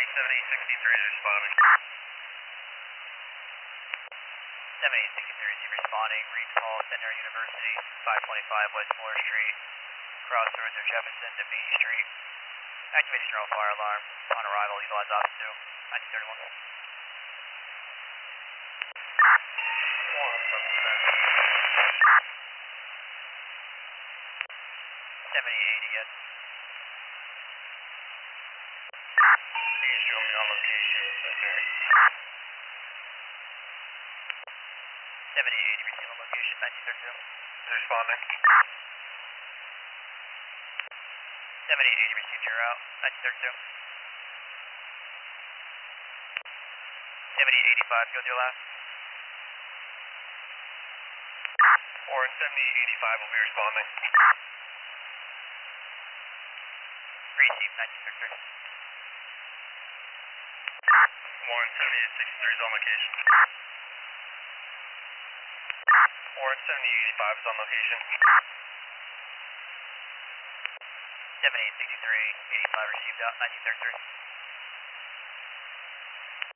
7863 is responding. 7863 is responding. Reeves Hall, Center University, 525 West Fuller Street, crossroads of Jefferson to Beatty Street. Activating general fire alarm. On arrival, utilize Office 2, 1931. 7080 yet. He is showing me on location, Center. 7080 receiving on location, 1932. Responding. 7080 received your route, 1932. 7085, go to your last. Warren 7085 will be responding. Received, 1933. Warren 7863 is on location. Warren 7085 is on location. 7863, 85 received out, 1933.